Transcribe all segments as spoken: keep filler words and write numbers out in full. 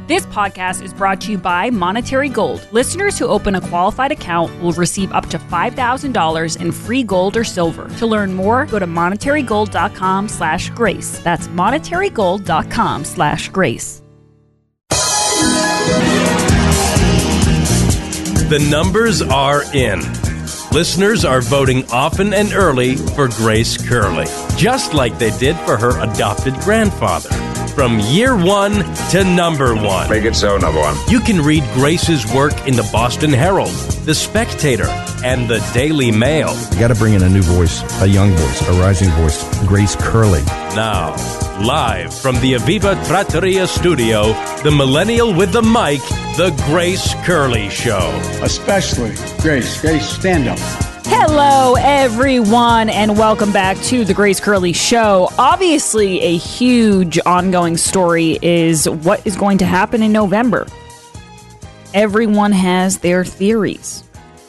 This podcast is brought to you by Monetary Gold. Listeners who open a qualified account will receive up to five thousand dollars in free gold or silver. To learn more, go to monetarygold.com slash grace. That's monetarygold.com slash grace. The numbers are in. Listeners are voting often and early for Grace Curley, just like they did for her adopted grandfather. From year one to number one. Make it so, number one. You can read Grace's work in the Boston Herald, the Spectator, and the Daily Mail. You got to bring in a new voice, a young voice, a rising voice, Grace Curley. Now, live from the Aviva Trattoria studio, the millennial with the mic, the Grace Curley Show. Especially Grace. Grace, stand up. Hello, everyone, and welcome back to the Grace Curley Show. Obviously, a huge ongoing story is what is going to happen in November. Everyone has their theories.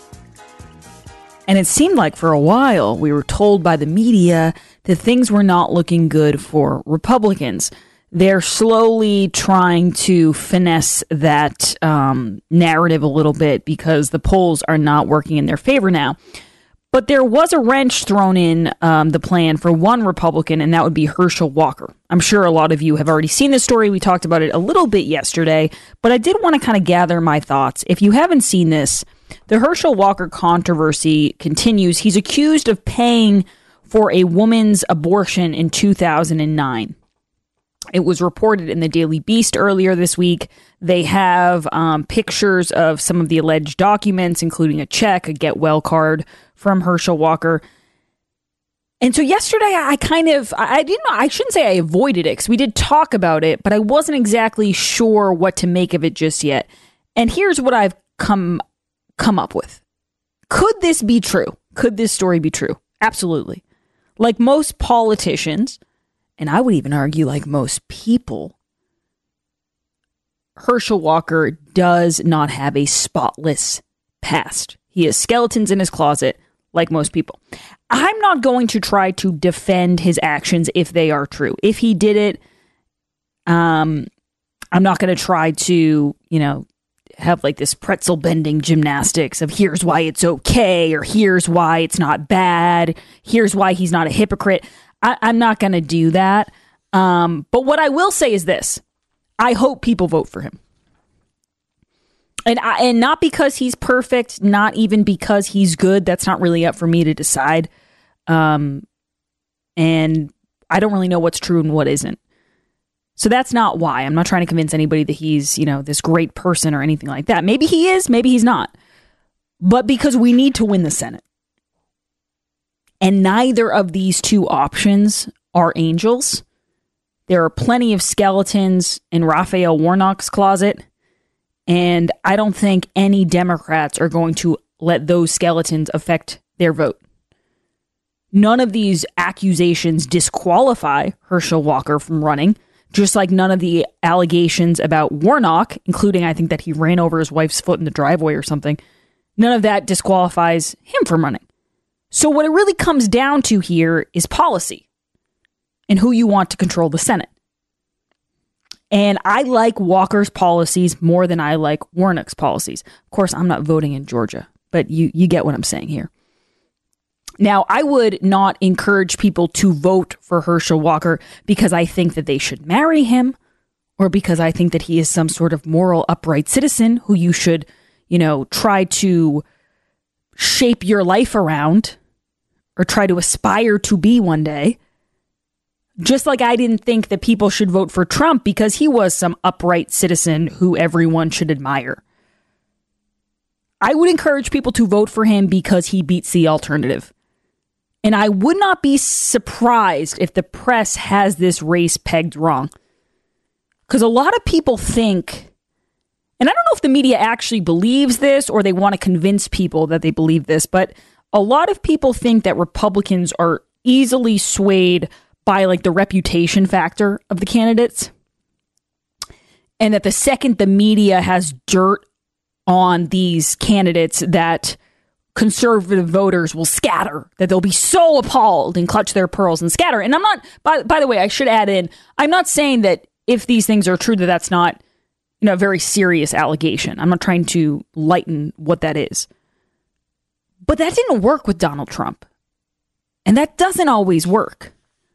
And it seemed like for a while we were told by the media that things were not looking good for Republicans. They're slowly trying to finesse that um, narrative a little bit because the polls are not working in their favor now. But there was a wrench thrown in um, the plan for one Republican, and that would be Herschel Walker. I'm sure a lot of you have already seen this story. We talked about it a little bit yesterday, but I did want to kind of gather my thoughts. If you haven't seen this, the Herschel Walker controversy continues. He's accused of paying for a woman's abortion in two thousand nine. It was reported in the Daily Beast earlier this week. They have um, pictures of some of the alleged documents, including a check, a get well card from Herschel Walker. And so yesterday I kind of, I didn't know, I shouldn't say I avoided it because we did talk about it, but I wasn't exactly sure what to make of it just yet. And here's what I've come, come up with. Could this be true? Could this story be true? Absolutely. Like most politicians, and I would even argue like most people, Herschel Walker does not have a spotless past. He has skeletons in his closet, like most people. I'm not going to try to defend his actions if they are true. If he did it, um, I'm not going to try to, you know, have like this pretzel bending gymnastics of here's why it's okay, or here's why it's not bad, here's why he's not a hypocrite. I, I'm not going to do that. Um, but what I will say is this. I hope people vote for him. And I, and not because he's perfect, not even because he's good. That's not really up for me to decide. Um, and I don't really know what's true and what isn't. So that's not why. I'm not trying to convince anybody that he's, you know, this great person or anything like that. Maybe he is, maybe he's not. But because we need to win the Senate. And neither of these two options are angels. There are plenty of skeletons in Raphael Warnock's closet. And I don't think any Democrats are going to let those skeletons affect their vote. None of these accusations disqualify Herschel Walker from running, just like none of the allegations about Warnock, including I think that he ran over his wife's foot in the driveway or something, none of that disqualifies him from running. So what it really comes down to here is policy and who you want to control the Senate. And I like Walker's policies more than I like Warnock's policies. Of course, I'm not voting in Georgia, but you, you get what I'm saying here. Now, I would not encourage people to vote for Herschel Walker because I think that they should marry him or because I think that he is some sort of moral, upright citizen who you should, you know, try to shape your life around or try to aspire to be one day. Just like I didn't think that people should vote for Trump because he was some upright citizen who everyone should admire. I would encourage people to vote for him because he beats the alternative. And I would not be surprised if the press has this race pegged wrong. Because a lot of people think, and I don't know if the media actually believes this or they want to convince people that they believe this, but a lot of people think that Republicans are easily swayed by like the reputation factor of the candidates. And that the second the media has dirt on these candidates that conservative voters will scatter, that they'll be so appalled and clutch their pearls and scatter. And I'm not, by, by the way, I should add in, I'm not saying that if these things are true, that that's not you know, a very serious allegation. I'm not trying to lighten what that is. But that didn't work with Donald Trump. And that doesn't always work.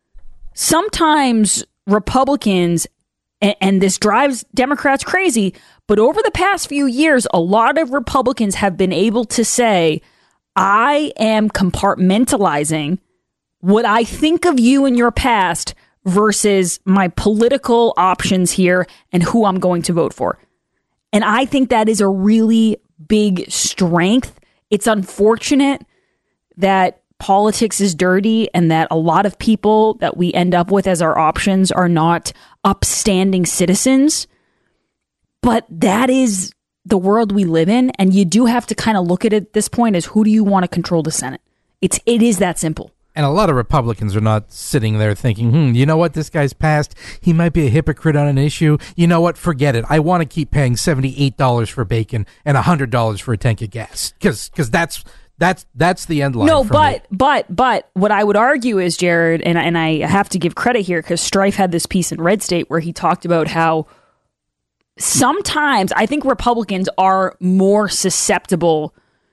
Sometimes Republicans, and, and this drives Democrats crazy, but over the past few years, a lot of Republicans have been able to say, I am compartmentalizing what I think of you in your past versus my political options here and who I'm going to vote for. And I think that is a really big strength. It's unfortunate that politics is dirty and that a lot of people that we end up with as our options are not upstanding citizens. But that is the world we live in. And you do have to kind of look at it at this point as, who do you want to control the Senate? It's, it is that simple. And a lot of Republicans are not sitting there thinking, hmm, you know what, this guy's passed. He might be a hypocrite on an issue. You know what, forget it. I want to keep paying seventy-eight dollars for bacon and one hundred dollars for a tank of gas. Because because that's that's that's the end line. No, for but me. but but what I would argue is, Jared, and, and I have to give credit here because Strife had this piece in Red State where he talked about how sometimes I think Republicans are more susceptible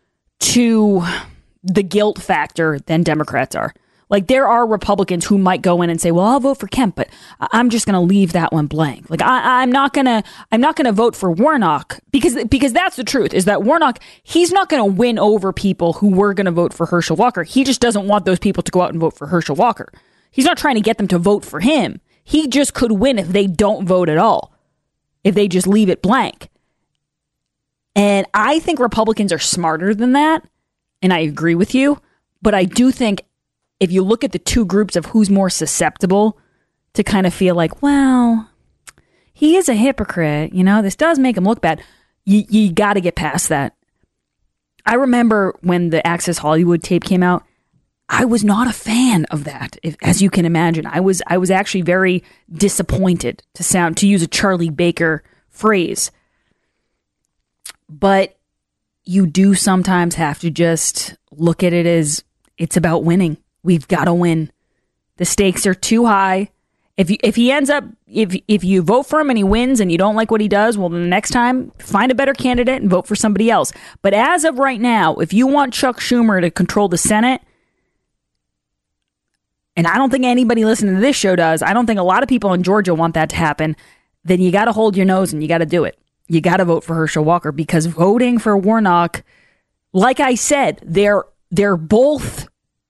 to the guilt factor than Democrats are. Like, there are Republicans who might go in and say, well, I'll vote for Kemp, but I'm just going to leave that one blank. Like, I, I'm not going to, I'm not going to vote for Warnock because, because that's the truth, is that Warnock, he's not going to win over people who were going to vote for Herschel Walker. He just doesn't want those people to go out and vote for Herschel Walker. He's not trying to get them to vote for him. He just could win if they don't vote at all, if they just leave it blank. And I think Republicans are smarter than that. And I agree with you, but I do think if you look at the two groups of who's more susceptible to kind of feel like, well, he is a hypocrite, you know, this does make him look bad, you, you got to get past that. I remember when the Access Hollywood tape came out, I was not a fan of that, if, as you can imagine. I was I was actually very disappointed, to sound to use a Charlie Baker phrase. But you do sometimes have to just look at it as it's about winning. We've got to win. The stakes are too high. If you, if he ends up, if if you vote for him and he wins and you don't like what he does, well, then the next time, find a better candidate and vote for somebody else. But as of right now, if you want Chuck Schumer to control the Senate, and I don't think anybody listening to this show does, I don't think a lot of people in Georgia want that to happen, then you got to hold your nose and you got to do it. You got to vote for Herschel Walker, because voting for Warnock, like I said, they're they're both,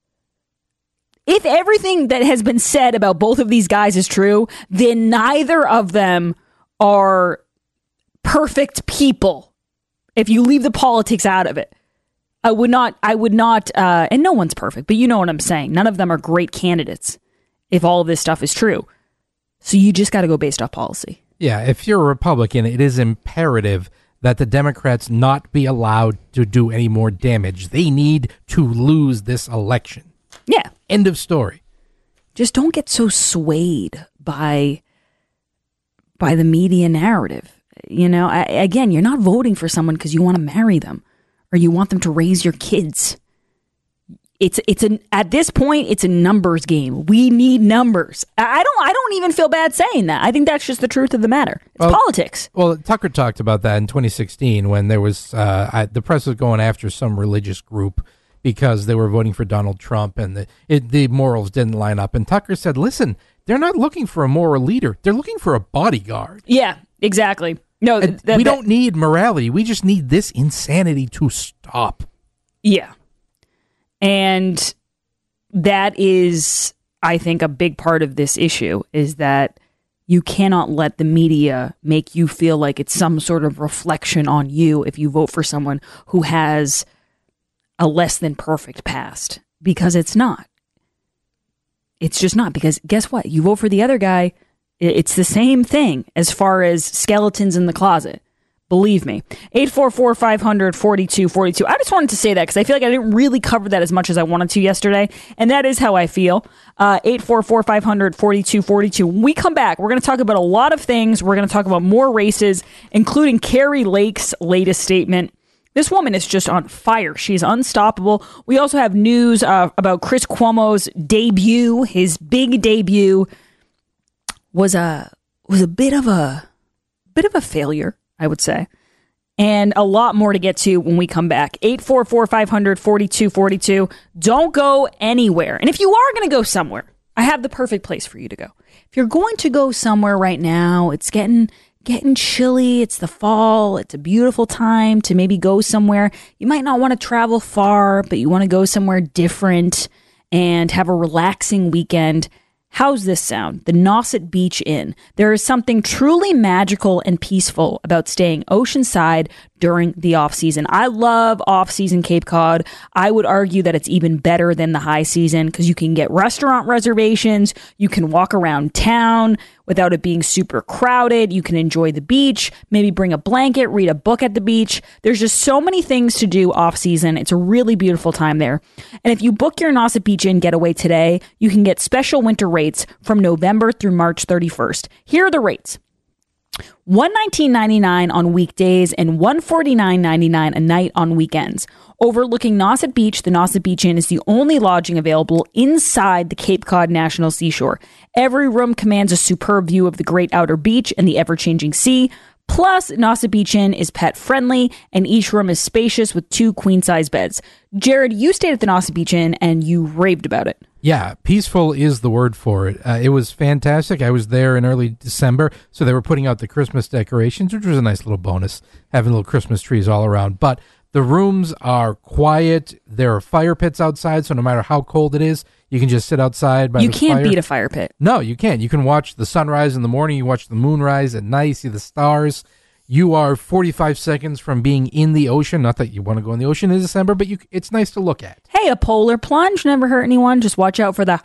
if everything that has been said about both of these guys is true, then neither of them are perfect people. If you leave the politics out of it, I would not, I would not, uh, and no one's perfect, but you know what I'm saying. None of them are great candidates if all of this stuff is true. So you just got to go based off policy. Yeah, if you're a Republican, it is imperative that the Democrats not be allowed to do any more damage. They need to lose this election. Yeah. End of story. Just don't get so swayed by by the media narrative. You know, I, again, you're not voting for someone because you want to marry them or you want them to raise your kids. It's it's an at this point it's a numbers game. We need numbers. I don't I don't even feel bad saying that. I think that's just the truth of the matter. It's well, politics. Well, Tucker talked about that in twenty sixteen when there was uh, I, the press was going after some religious group because they were voting for Donald Trump and the it, the morals didn't line up. And Tucker said, "Listen, they're not looking for a moral leader. They're looking for a bodyguard." Yeah, exactly. No, th- th- we th- don't need morality. We just need this insanity to stop. Yeah. And that is, I think, a big part of this issue is that you cannot let the media make you feel like it's some sort of reflection on you if you vote for someone who has a less than perfect past, because it's not. It's just not, because guess what? You vote for the other guy, it's the same thing as far as skeletons in the closet. Believe me. eight four four, five hundred, forty-two forty-two. I just wanted to say that because I feel like I didn't really cover that as much as I wanted to yesterday. And that is how I feel. Uh, eight four four, five hundred, forty-two forty-two. When we come back, we're going to talk about a lot of things. We're going to talk about more races, including Carrie Lake's latest statement. This woman is just on fire. She's unstoppable. We also have news uh, about Chris Cuomo's debut. His big debut was a, was a bit of a... bit of a failure, I would say. And a lot more to get to when we come back. eight four four, five hundred, forty-two forty-two. Don't go anywhere. And if you are going to go somewhere, I have the perfect place for you to go. If you're going to go somewhere right now, it's getting getting chilly. It's the fall. It's a beautiful time to maybe go somewhere. You might not want to travel far, but you want to go somewhere different and have a relaxing weekend. How's this sound? The Nauset Beach Inn. There is something truly magical and peaceful about staying oceanside during the off-season. I love off-season Cape Cod. I would argue that it's even better than the high season because you can get restaurant reservations. You can walk around town without it being super crowded. You can enjoy the beach, maybe bring a blanket, read a book at the beach. There's just so many things to do off-season. It's a really beautiful time there. And if you book your Nauset Beach Inn getaway today, you can get special winter rates from November through March thirty-first. Here are the rates. one hundred nineteen dollars and ninety-nine cents on weekdays and one hundred forty-nine dollars and ninety-nine cents a night on weekends. Overlooking Nauset Beach, the Nauset Beach Inn is the only lodging available inside the Cape Cod National Seashore. Every room commands a superb view of the great outer beach and the ever-changing sea. Plus, Nauset Beach Inn is pet-friendly, and each room is spacious with two queen-size beds. Jared, you stayed at the Nauset Beach Inn, and you raved about it. Yeah, peaceful is the word for it. Uh, it was fantastic. I was there in early December, so they were putting out the Christmas decorations, which was a nice little bonus, having little Christmas trees all around. But the rooms are quiet. There are fire pits outside, so no matter how cold it is, you can just sit outside by you the can't fire. beat a fire pit. No, you can't. You can watch the sunrise in the morning. You watch the moonrise at night, see the stars. You are forty-five seconds from being in the ocean. Not that you want to go in the ocean in December, but you, it's nice to look at. Hey, a polar plunge never hurt anyone. Just watch out for the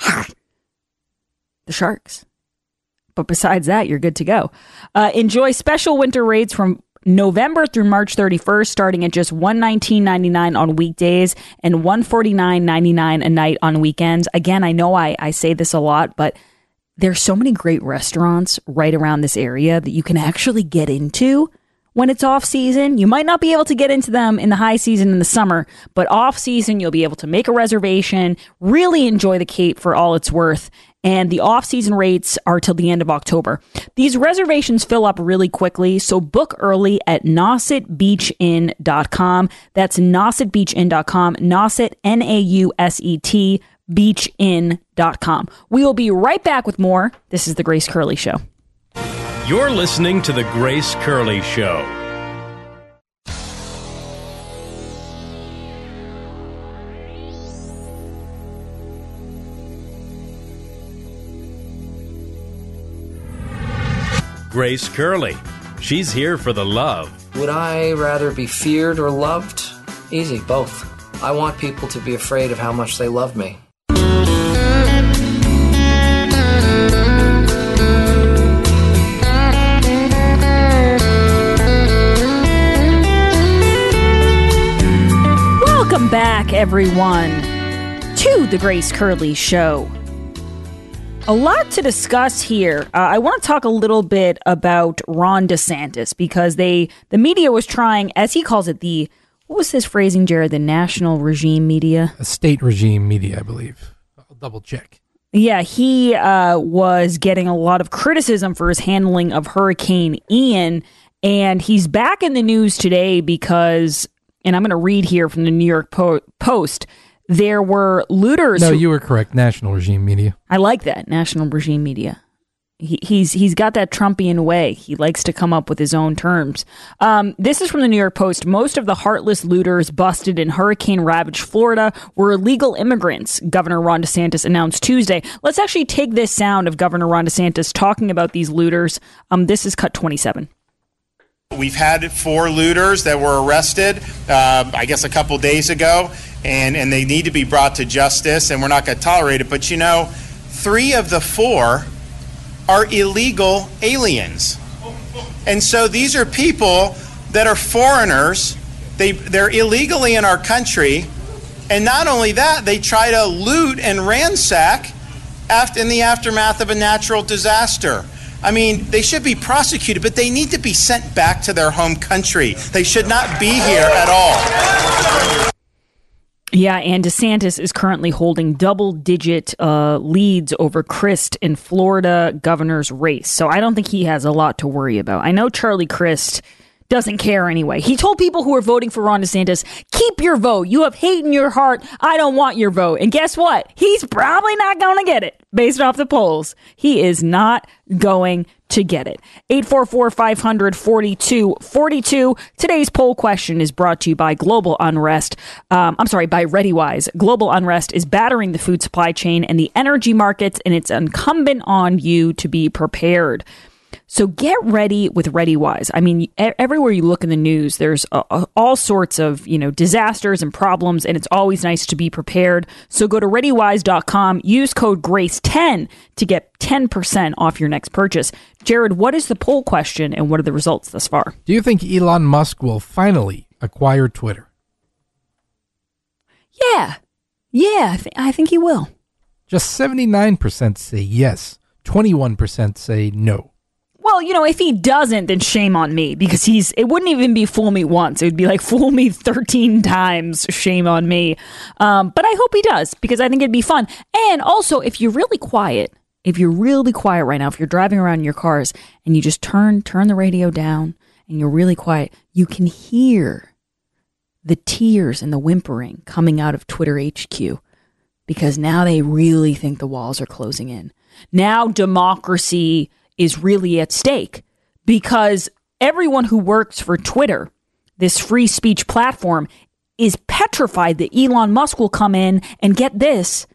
the sharks. But besides that, you're good to go. Uh, enjoy special winter rates from November through March thirty-first, starting at just one hundred nineteen dollars and ninety-nine cents on weekdays and one hundred forty-nine dollars and ninety-nine cents a night on weekends. Again, I know I, I say this a lot, but there's so many great restaurants right around this area that you can actually get into when it's off season. You might not be able to get into them in the high season in the summer, but off season, you'll be able to make a reservation, really enjoy the Cape for all it's worth. And the off season rates are till the end of October. These reservations fill up really quickly, so book early at nauset beach inn dot com. That's nauset beach inn dot com. Nauset, N A U S E T, beach inn dot com. We will be right back with more. This is The Grace Curley Show. You're listening to The Grace Curley Show. Grace Curley. She's here for the love. Would I rather be feared or loved? Easy, both. I want people to be afraid of how much they love me. Welcome back, everyone, to The Grace Curley Show. A lot to discuss here. Uh, I want to talk a little bit about Ron DeSantis because they, the media was trying, as he calls it, the, what was his phrasing, Jared? The national regime media? A state regime media, I believe. I'll double check. Yeah, he uh, was getting a lot of criticism for his handling of Hurricane Ian, and he's back in the news today because, and I'm going to read here from the New York po- Post, there were looters. No, who, you were correct. National regime media. I like that. National regime media. He, he's he's got that Trumpian way. He likes to come up with his own terms. Um, this is from the New York Post. Most of the heartless looters busted in hurricane-ravaged Florida were illegal immigrants, Governor Ron DeSantis announced Tuesday. Let's actually take this sound of Governor Ron DeSantis talking about these looters. Um, this is cut twenty-seven. We've had four looters that were arrested, uh, I guess, a couple days ago, and, and they need to be brought to justice, and we're not going to tolerate it. But, you know, three of the four are illegal aliens. And so these are people that are foreigners. They, they're illegally in our country. And not only that, they try to loot and ransack after, in the aftermath of a natural disaster. I mean, they should be prosecuted, but they need to be sent back to their home country. They should not be here at all. Yeah, and DeSantis is currently holding double-digit uh, leads over Crist in Florida governor's race. So I don't think he has a lot to worry about. I know Charlie Crist doesn't care anyway. He told people who are voting for Ron DeSantis, keep your vote. You have hate in your heart. I don't want your vote. And guess what? He's probably not going to get it based off the polls. He is not going to get it. eight four four, five hundred, forty-two forty-two. Today's poll question is brought to you by Global Unrest. Um, I'm sorry, by ReadyWise. Global Unrest is battering the food supply chain and the energy markets, and it's incumbent on you to be prepared. So get ready with ReadyWise. I mean, everywhere you look in the news, there's uh, all sorts of, you know, disasters and problems, and it's always nice to be prepared. So go to ready wise dot com, use code grace ten to get ten percent off your next purchase. Jared, what is the poll question and what are the results thus far? Do you think Elon Musk will finally acquire Twitter? Yeah. Yeah, I, th- I think he will. Just seventy-nine percent say yes. twenty-one percent say no. Well, you know, if he doesn't, then shame on me, because he's, it wouldn't even be fool me once. It would be like fool me thirteen times. Shame on me. Um, but I hope he does, because I think it'd be fun. And also, if you're really quiet, if you're really quiet right now, if you're driving around in your cars and you just turn, turn the radio down and you're really quiet, you can hear the tears and the whimpering coming out of Twitter H Q, because now they really think the walls are closing in. Now democracy is really at stake, because everyone who works for Twitter, this free speech platform, is petrified that Elon Musk will come in and, get this,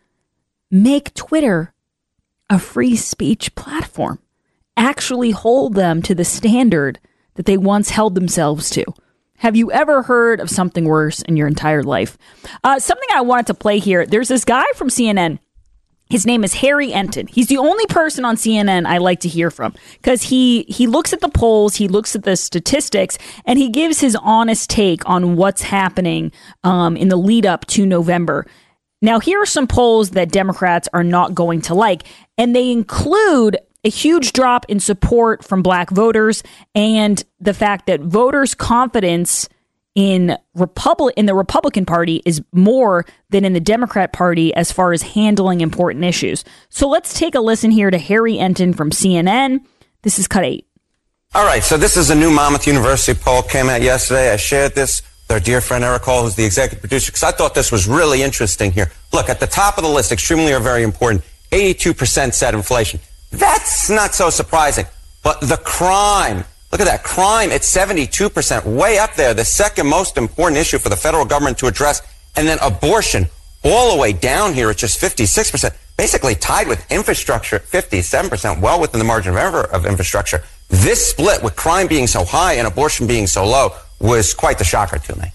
make Twitter a free speech platform, actually hold them to the standard that they once held themselves to. Have you ever heard of something worse in your entire life? Uh, something I wanted to play here. There's this guy from C N N. His name is Harry Enton. He's the only person on C N N I like to hear from, because he, he looks at the polls, he looks at the statistics, and he gives his honest take on what's happening um, in the lead up to November. Now, here are some polls that Democrats are not going to like, and they include a huge drop in support from black voters and the fact that voters' confidence in Republic in the Republican Party is more than in the Democrat Party as far as handling important issues. So let's take a listen here to Harry Enton from C N N. This is cut eight. All right, so this is a new Monmouth University poll, came out yesterday. I shared this with our dear friend Eric Hall, who's the executive producer, because I thought this was really interesting here. Look, at the top of the list, extremely or very important, eighty-two percent said inflation. That's not so surprising. But the crime, look at that, crime at seventy-two percent, way up there, the second most important issue for the federal government to address. And then abortion, all the way down here at just fifty-six percent, basically tied with infrastructure at fifty-seven percent, well within the margin of error of infrastructure. This split, with crime being so high and abortion being so low, was quite the shocker to me.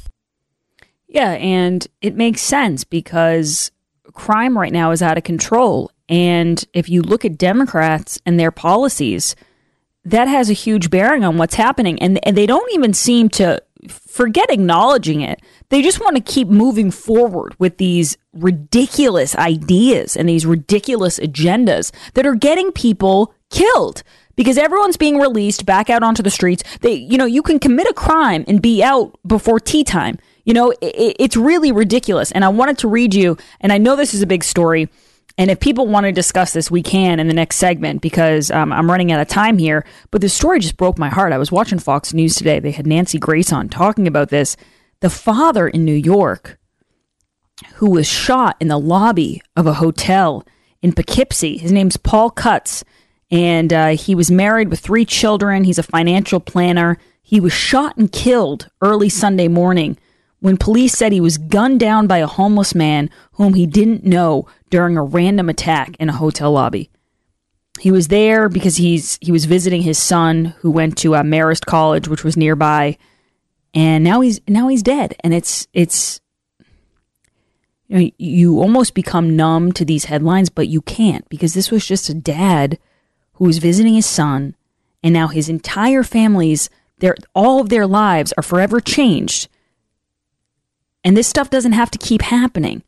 Yeah, and it makes sense, because crime right now is out of control. And if you look at Democrats and their policies, that has a huge bearing on what's happening. And, and they don't even seem to forget acknowledging it. They just want to keep moving forward with these ridiculous ideas and these ridiculous agendas that are getting people killed, because everyone's being released back out onto the streets. They, you know, you can commit a crime and be out before tea time. You know, it, it's really ridiculous. And I wanted to read you, and I know this is a big story, and if people want to discuss this, we can in the next segment, because um, I'm running out of time here. But the story just broke my heart. I was watching Fox News today. They had Nancy Grace on talking about this. The father in New York, who was shot in the lobby of a hotel in Poughkeepsie. His name's Paul Cutts, and uh, he was married with three children. He's a financial planner. He was shot and killed early Sunday morning when police said he was gunned down by a homeless man whom he didn't know during a random attack in a hotel lobby. He was there because he's he was visiting his son, who went to uh, Marist College, which was nearby, and now he's now he's dead. And it's it's you know, you almost become numb to these headlines, but you can't, because this was just a dad who was visiting his son, and now his entire family's their all of their lives are forever changed. And this stuff doesn't have to keep happening.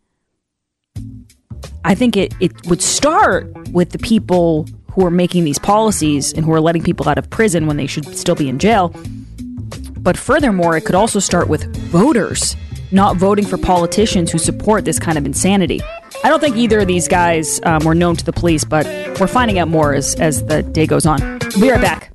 I think it, it would start with the people who are making these policies and who are letting people out of prison when they should still be in jail. But furthermore, it could also start with voters not voting for politicians who support this kind of insanity. I don't think either of these guys um, were known to the police, but we're finding out more as, as the day goes on. We'll be right back.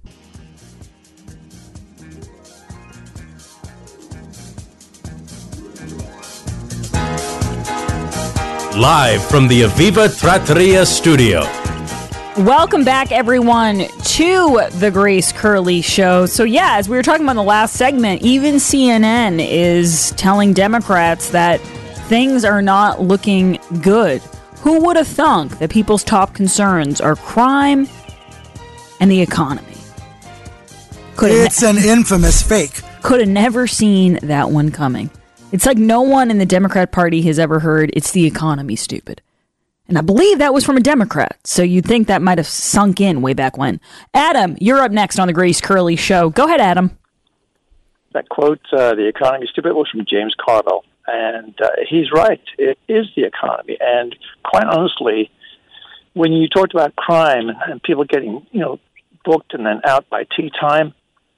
Live from the Aviva Trattoria studio. Welcome back, everyone, to the Grace Curley Show. So, yeah, as we were talking about in the last segment, even C N N is telling Democrats that things are not looking good. Who would have thunk that people's top concerns are crime and the economy? Could it's ne- an infamous fake. Could have never seen that one coming. It's like no one in the Democrat Party has ever heard, it's the economy, stupid. And I believe that was from a Democrat, so you'd think that might have sunk in way back when. Adam, you're up next on the Grace Curley Show. Go ahead, Adam. That quote, uh, the economy is stupid, was from James Carville. And uh, he's right. It is the economy. And quite honestly, when you talked about crime and people getting, you know, booked and then out by tea time,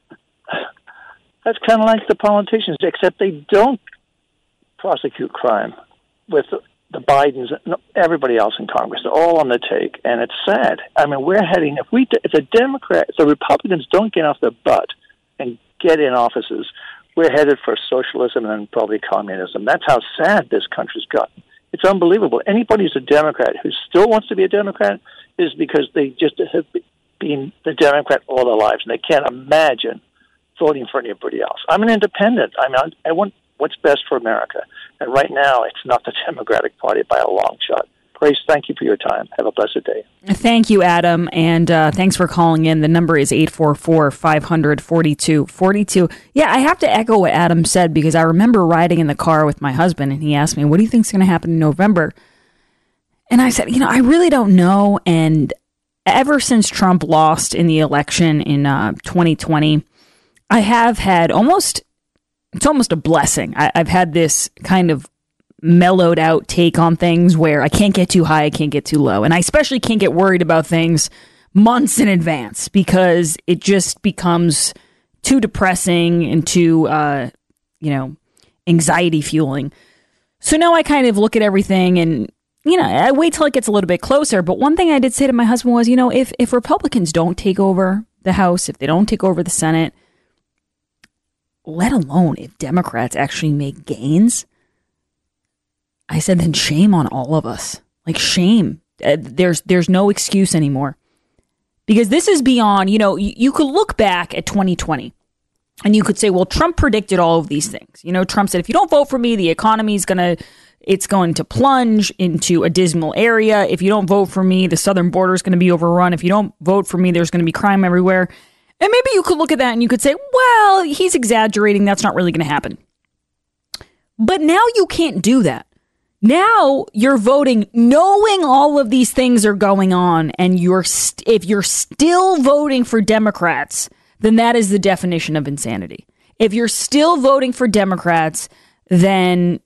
that's kind of like the politicians, except they don't prosecute crime with the Bidens, everybody else in Congress. They're all on the take, and it's sad. I mean, we're heading, if we, if the Democrats, if the Republicans don't get off their butt and get in offices, we're headed for socialism and probably communism. That's how sad this country's gotten. It's unbelievable. Anybody who's a Democrat who still wants to be a Democrat is because they just have been the Democrat all their lives, and they can't imagine voting for anybody else. I'm an independent. I mean, I want what's best for America. And right now, it's not the Democratic Party by a long shot. Grace, thank you for your time. Have a blessed day. Thank you, Adam, and uh, thanks for calling in. The number is eight four four, five hundred, forty-two forty-two. Yeah, I have to echo what Adam said, because I remember riding in the car with my husband, and he asked me, what do you think is going to happen in November? And I said, you know, I really don't know. And ever since Trump lost in the election in uh, twenty twenty, I have had almost... It's almost a blessing. I, I've had this kind of mellowed out take on things where I can't get too high, I can't get too low. And I especially can't get worried about things months in advance, because it just becomes too depressing and too, uh, you know, anxiety fueling. So now I kind of look at everything and, you know, I wait till it gets a little bit closer. But one thing I did say to my husband was, you know, if, if Republicans don't take over the House, if they don't take over the Senate, let alone if Democrats actually make gains, I said, then shame on all of us. Like, shame. Uh, there's there's no excuse anymore. Because this is beyond, you know, you, you could look back at twenty twenty and you could say, well, Trump predicted all of these things. You know, Trump said, if you don't vote for me, the economy is going to, it's going to plunge into a dismal area. If you don't vote for me, the southern border is going to be overrun. If you don't vote for me, there's going to be crime everywhere. And maybe you could look at that and you could say, well, he's exaggerating. That's not really going to happen. But now you can't do that. Now you're voting knowing all of these things are going on. And you're st- if you're still voting for Democrats, then that is the definition of insanity. If you're still voting for Democrats, then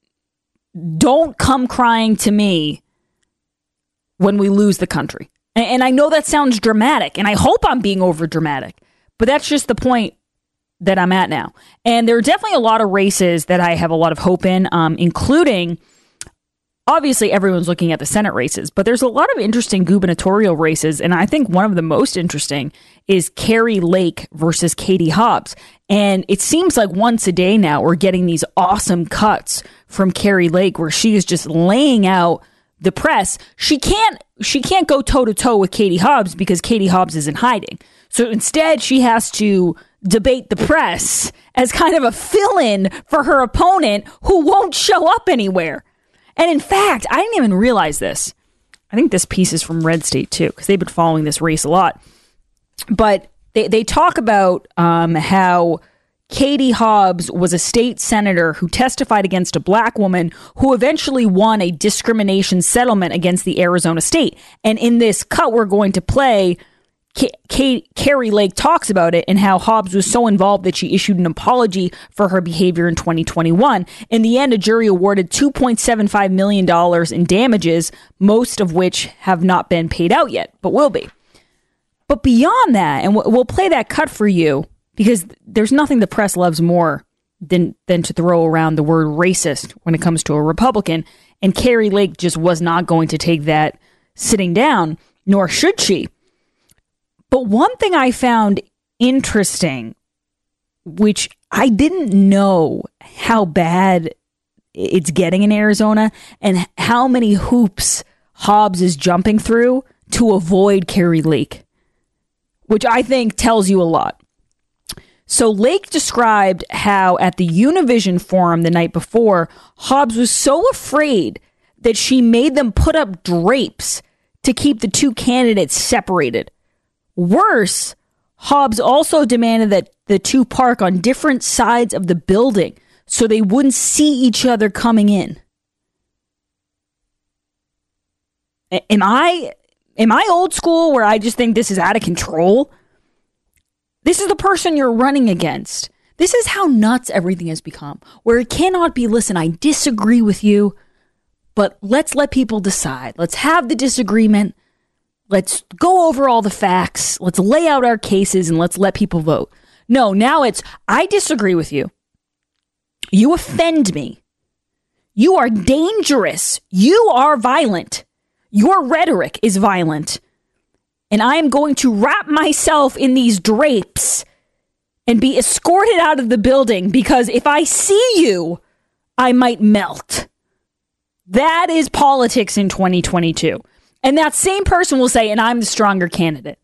don't come crying to me when we lose the country. And I know that sounds dramatic, and I hope I'm being over dramatic, but that's just the point that I'm at now. And there are definitely a lot of races that I have a lot of hope in, um, including, obviously, everyone's looking at the Senate races, but there's a lot of interesting gubernatorial races. And I think one of the most interesting is Kari Lake versus Katie Hobbs. And it seems like once a day now, we're getting these awesome cuts from Kari Lake where she is just laying out the press. She can't she can't go toe to toe with Katie Hobbs because Katie Hobbs is in hiding. So instead, she has to debate the press as kind of a fill-in for her opponent who won't show up anywhere. And in fact, I didn't even realize this. I think this piece is from Red State too, because they've been following this race a lot. But they, they talk about um, how Katie Hobbs was a state senator who testified against a black woman who eventually won a discrimination settlement against the Arizona state. And in this cut we're going to play, K- K- Kari Lake talks about it and how Hobbs was so involved that she issued an apology for her behavior in twenty twenty-one. In the end, a jury awarded two point seven five million dollars in damages, most of which have not been paid out yet, but will be. But beyond that, and we'll play that cut for you, because there's nothing the press loves more than, than to throw around the word racist when it comes to a Republican. And Kari Lake just was not going to take that sitting down, nor should she. But one thing I found interesting, which I didn't know how bad it's getting in Arizona and how many hoops Hobbs is jumping through to avoid Kari Lake, which I think tells you a lot. So Lake described how at the Univision forum the night before, Hobbs was so afraid that she made them put up drapes to keep the two candidates separated. Worse, Hobbs also demanded that the two park on different sides of the building so they wouldn't see each other coming in. Am I am I old school where I just think this is out of control? This is the person you're running against. This is how nuts everything has become, where it cannot be, listen, I disagree with you, but let's let people decide. Let's have the disagreement. Let's go over all the facts. Let's lay out our cases and let's let people vote. No, now it's, I disagree with you. You offend me. You are dangerous. You are violent. Your rhetoric is violent. And I am going to wrap myself in these drapes and be escorted out of the building because if I see you, I might melt. That is politics in twenty twenty-two. And that same person will say, and I'm the stronger candidate.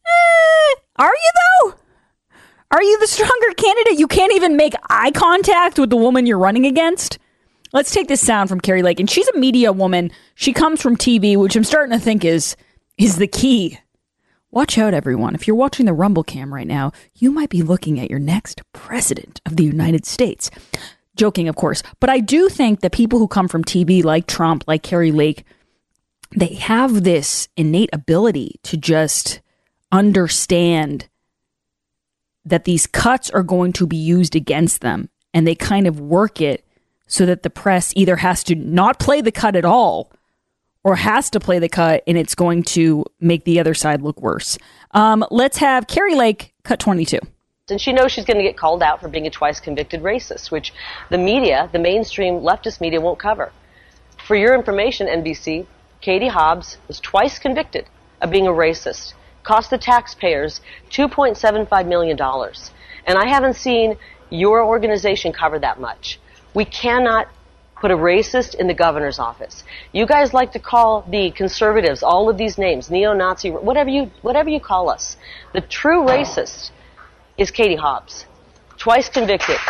Eh, are you though? Are you the stronger candidate? You can't even make eye contact with the woman you're running against? Let's take this sound from Kari Lake. And she's a media woman. She comes from T V, which I'm starting to think is is the key. Watch out, everyone. If you're watching the Rumble cam right now, you might be looking at your next president of the United States. Joking, of course. But I do think that people who come from T V, like Trump, like Kari Lake, they have this innate ability to just understand that these cuts are going to be used against them. And they kind of work it so that the press either has to not play the cut at all or has to play the cut, and it's going to make the other side look worse. Um, let's have Kari Lake, cut twenty-two. And she knows she's going to get called out for being a twice convicted racist, which the media, the mainstream leftist media, won't cover. For your information, N B C, Katie Hobbs was twice convicted of being a racist. Cost the taxpayers two point seven five million dollars. And I haven't seen your organization cover that much. We cannot put a racist in the governor's office. You guys like to call the conservatives all of these names, neo-Nazi, whatever you whatever you call us. The true racist is Katie Hobbs, twice convicted.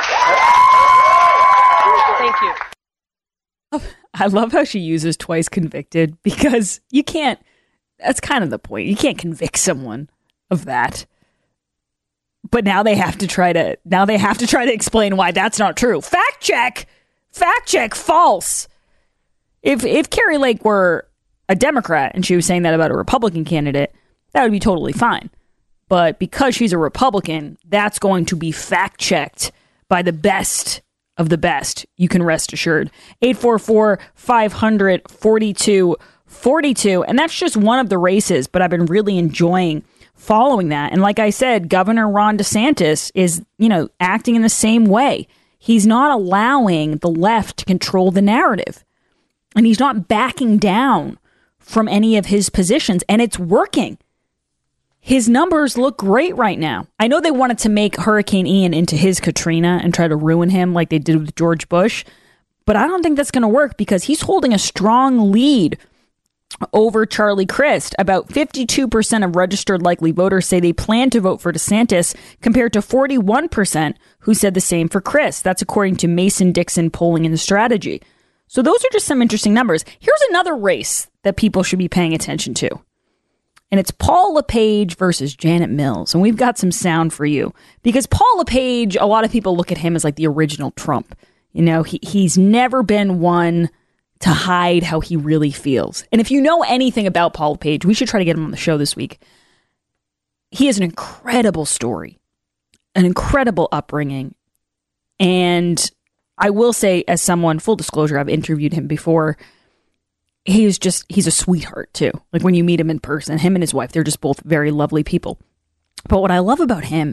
Thank you. I love how she uses twice convicted because you can't, that's kind of the point. You can't convict someone of that. But now they have to try to, now they have to try to explain why that's not true. Fact check. Fact check, false. If if Kari Lake were a Democrat and she was saying that about a Republican candidate, that would be totally fine. But because she's a Republican, that's going to be fact checked by the best of the best. You can rest assured. eight four four, five hundred, forty-two forty-two. And that's just one of the races, but I've been really enjoying following that. And like I said, Governor Ron DeSantis is, you know, acting in the same way. He's not allowing the left to control the narrative. And he's not backing down from any of his positions. And it's working. His numbers look great right now. I know they wanted to make Hurricane Ian into his Katrina and try to ruin him like they did with George Bush. But I don't think that's going to work because he's holding a strong lead over Charlie Crist. About fifty-two percent of registered likely voters say they plan to vote for DeSantis compared to forty-one percent who said the same for Crist. That's according to Mason-Dixon polling and strategy. So those are just some interesting numbers. Here's another race that people should be paying attention to. And it's Paul LePage versus Janet Mills. And we've got some sound for you. Because Paul LePage, a lot of people look at him as like the original Trump. You know, he he's never been one to hide how he really feels. And if you know anything about Paul LePage, we should try to get him on the show this week. He has an incredible story, an incredible upbringing. And I will say, as someone, full disclosure, I've interviewed him before. He's just, he's a sweetheart too. Like when you meet him in person, him and his wife, they're just both very lovely people. But what I love about him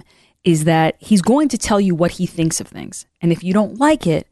is that he's going to tell you what he thinks of things. And if you don't like it,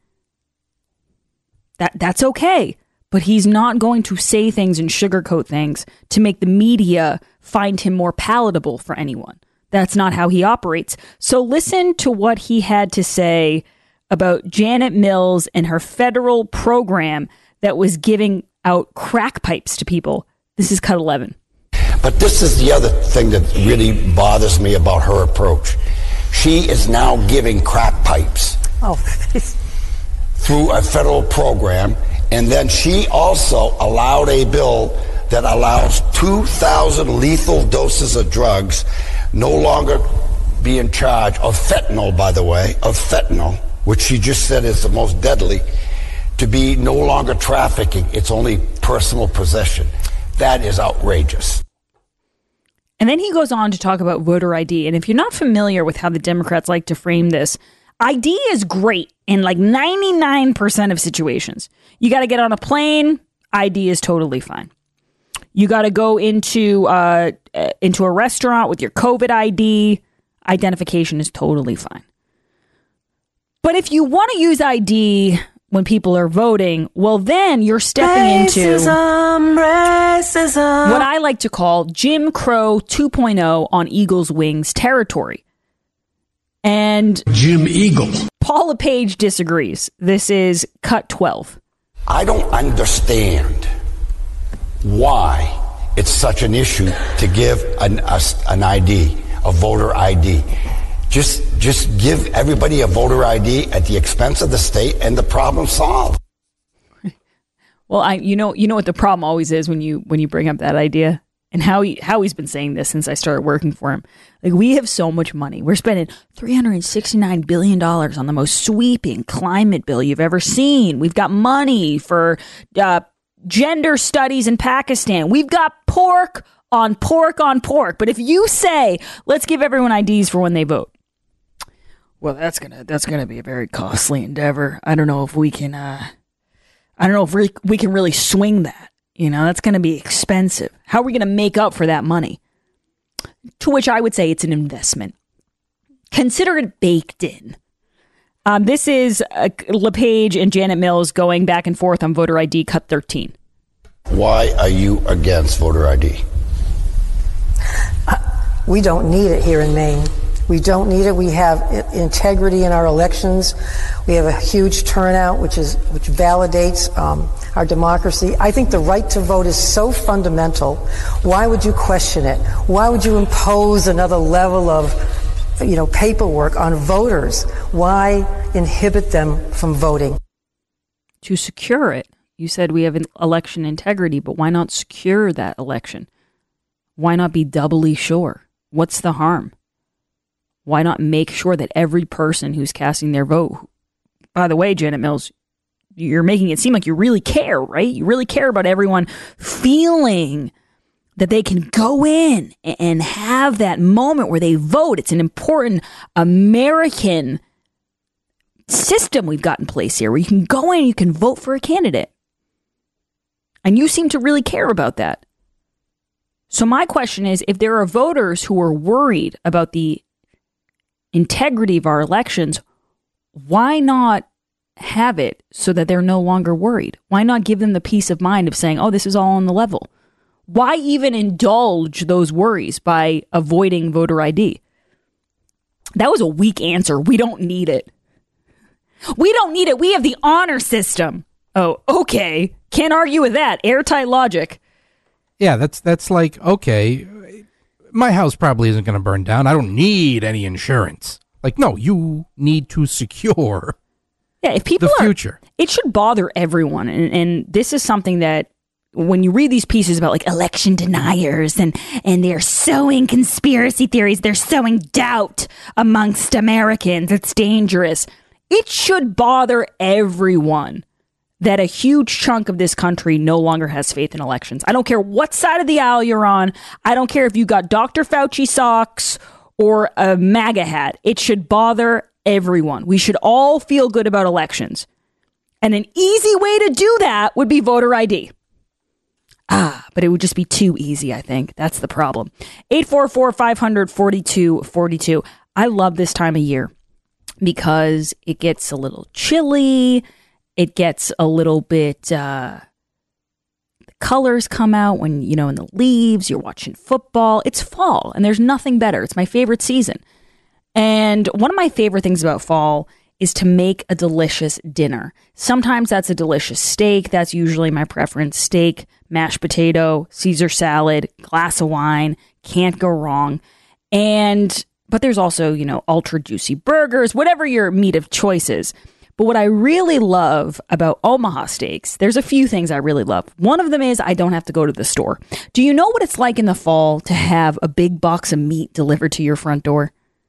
that that's okay. But he's not going to say things and sugarcoat things to make the media find him more palatable for anyone. That's not how he operates. So listen to what he had to say about Janet Mills and her federal program that was giving out crack pipes to people. This is cut eleven. But this is the other thing that really bothers me about her approach. She is now giving crack pipes oh. through a federal program, and then she also allowed a bill that allows two thousand lethal doses of drugs no longer be in charge of fentanyl, by the way, of fentanyl, which she just said is the most deadly, to be no longer trafficking. It's only personal possession. That is outrageous. And then he goes on to talk about voter I D. And if you're not familiar with how the Democrats like to frame this, I D is great in like ninety-nine percent of situations. You got to get on a plane, I D is totally fine. You got to go into uh, into a restaurant with your COVID I D, identification is totally fine. But if you want to use I D when people are voting, well, then you're stepping racism, into racism. What I like to call Jim Crow two point oh on Eagle's Wings territory. And Jim Eagle. Paula Page disagrees. This is cut twelve. I don't understand why it's such an issue to give an, a, an I D, a voter I D. Just just give everybody a voter I D at the expense of the state and the problem solved. Well, I you know you know what the problem always is when you when you bring up that idea, and how he how he's been saying this since I started working for him. Like, we have so much money. We're spending three hundred sixty-nine billion dollars on the most sweeping climate bill you've ever seen. We've got money for uh, gender studies in Pakistan. We've got pork on pork on pork. But if you say, let's give everyone I Ds for when they vote, well, that's gonna that's gonna be a very costly endeavor. I don't know if we can. Uh, I don't know if we we can really swing that. You know, that's gonna be expensive. How are we gonna make up for that money? To which I would say it's an investment. Consider it baked in. Um, this is uh, LePage and Janet Mills going back and forth on voter I D, cut thirteen. Why are you against voter I D? Uh, we don't need it here in Maine. We don't need it. We have integrity in our elections. We have a huge turnout, which is which validates um, our democracy. I think the right to vote is so fundamental. Why would you question it? Why would you impose another level of, you know, paperwork on voters? Why inhibit them from voting? To secure it. You said we have an election integrity, but why not secure that election? Why not be doubly sure? What's the harm? Why not make sure that every person who's casting their vote, by the way, Janet Mills, you're making it seem like you really care, right? You really care about everyone feeling that they can go in and have that moment where they vote. It's an important American system we've got in place here where you can go in, you can vote for a candidate. And you seem to really care about that. So my question is, if there are voters who are worried about the integrity of our elections, why not have it so that they're no longer worried? Why not give them the peace of mind of saying, oh, this is all on the level? Why even indulge those worries by avoiding voter I D? That was a weak answer. We don't need it. We don't need it. We have the honor system. Oh, okay. Can't argue with that. Airtight logic. Yeah, that's that's like, okay, my house probably isn't going to burn down. I don't need any insurance. Like, no, you need to secure yeah, if people the are, future. It should bother everyone. And, and this is something that when you read these pieces about like election deniers and, and they're sowing conspiracy theories, they're sowing doubt amongst Americans. It's dangerous. It should bother everyone that a huge chunk of this country no longer has faith in elections. I don't care what side of the aisle you're on. I don't care if you got Doctor Fauci socks or a MAGA hat. It should bother everyone. We should all feel good about elections. And an easy way to do that would be voter I D. Ah, but it would just be too easy, I think. That's the problem. eight four four, five hundred, forty-two forty-two. I love this time of year because it gets a little chilly. It gets a little bit, uh, the colors come out when, you know, in the leaves, you're watching football. It's fall and there's nothing better. It's my favorite season. And one of my favorite things about fall is to make a delicious dinner. Sometimes that's a delicious steak. That's usually my preference. Steak, mashed potato, Caesar salad, glass of wine. Can't go wrong. And, but there's also, you know, ultra juicy burgers, whatever your meat of choice is. But what I really love about Omaha Steaks, there's a few things I really love. One of them is I don't have to go to the store. Do you know what it's like in the fall to have a big box of meat delivered to your front door?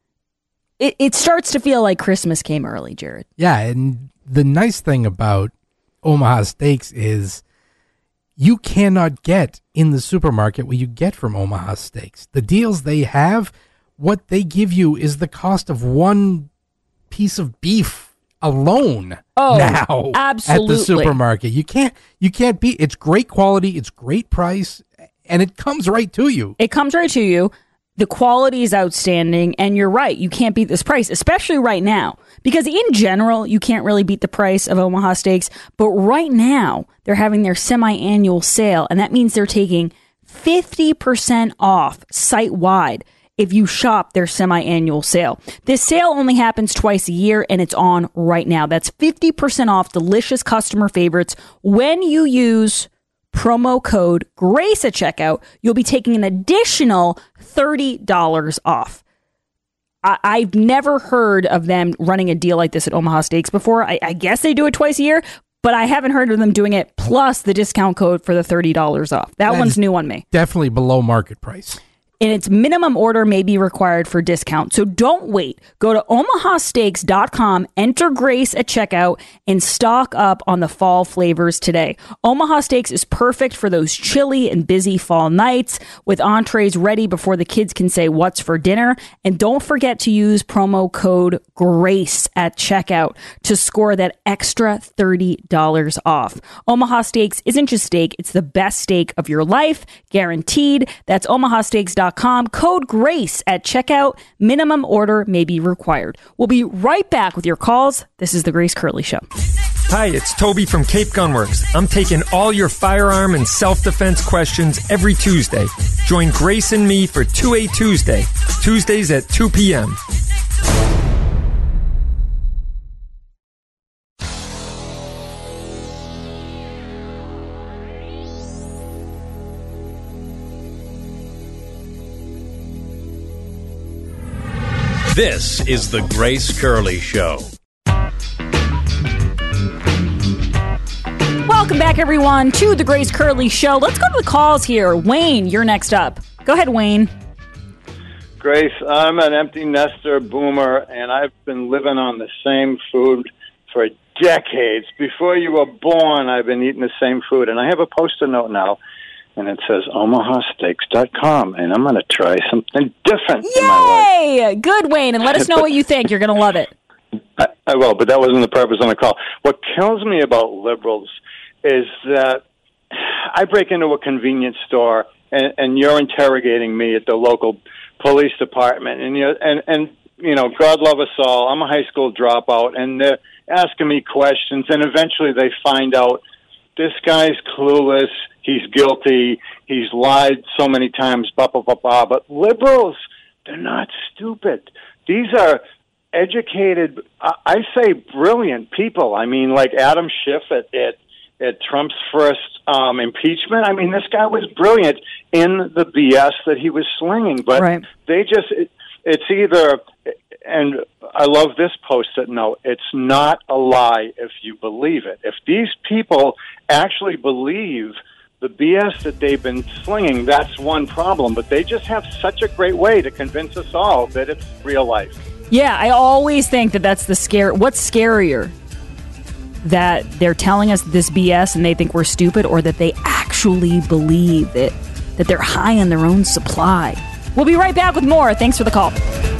It, it starts to feel like Christmas came early, Jared. Yeah, and the nice thing about Omaha Steaks is you cannot get in the supermarket what you get from Omaha Steaks. The deals they have, what they give you is the cost of one piece of beef alone oh, now absolutely. At the supermarket. You can't you can't beat. It's great quality, it's great price, and it comes right to you. It comes right to you. The quality is outstanding, and you're right. You can't beat this price, especially right now. Because in general, you can't really beat the price of Omaha Steaks. But right now, they're having their semi-annual sale, and that means they're taking fifty percent off site-wide if you shop their semi-annual sale. This sale only happens twice a year, and it's on right now. That's fifty percent off delicious customer favorites when you use promo code GRACE at checkout. You'll be taking an additional thirty dollars off. I- I've never heard of them running a deal like this at Omaha Steaks before. I-, I guess they do it twice a year, but I haven't heard of them doing it plus the discount code for the thirty dollars off. That, that one's new on me. Definitely below market price. And its minimum order may be required for discount. So don't wait. Go to omaha steaks dot com, enter GRACE at checkout, and stock up on the fall flavors today. Omaha Steaks is perfect for those chilly and busy fall nights with entrees ready before the kids can say what's for dinner. And don't forget to use promo code GRACE at checkout to score that extra thirty dollars off. Omaha Steaks isn't just steak. It's the best steak of your life, guaranteed. That's omaha steaks dot com. Code GRACE at checkout. Minimum order may be required. We'll be right back with your calls. This is the Grace Curley Show. Hi, it's Toby from Cape Gunworks. I'm taking all your firearm and self-defense questions every Tuesday. Join Grace and me for two A Tuesday. Tuesdays at two p.m. This is the Grace Curley Show. Welcome back, everyone, to the Grace Curley Show. Let's go to the calls here. Wayne, you're next up. Go ahead, Wayne. Grace, I'm an empty nester boomer, and I've been living on the same food for decades. Before you were born, I've been eating the same food, and I have a Post-it note now. And it says omaha steaks dot com, and I'm going to try something different Yay! in my life. Good, Wayne, and let us know what you think. You're going to love it. I, I will, but that wasn't the purpose on the call. What kills me about liberals is that I break into a convenience store, and, and you're interrogating me at the local police department, and you and and you know, God love us all. I'm a high school dropout, and they're asking me questions, and eventually they find out this guy's clueless. He's guilty. He's lied so many times, blah, blah, blah, blah. But liberals, they're not stupid. These are educated, I say brilliant people. I mean, like Adam Schiff at, at, at Trump's first um, impeachment. I mean, this guy was brilliant in the B S that he was slinging. But right. they just, it, it's either, and I love this Post-it note, it's not a lie if you believe it. If these people actually believe the B S that they've been slinging, that's one problem. But they just have such a great way to convince us all that it's real life. Yeah, I always think that that's the scare. What's scarier? That they're telling us this B S and they think we're stupid, or that they actually believe it, that they're high on their own supply? We'll be right back with more. Thanks for the call.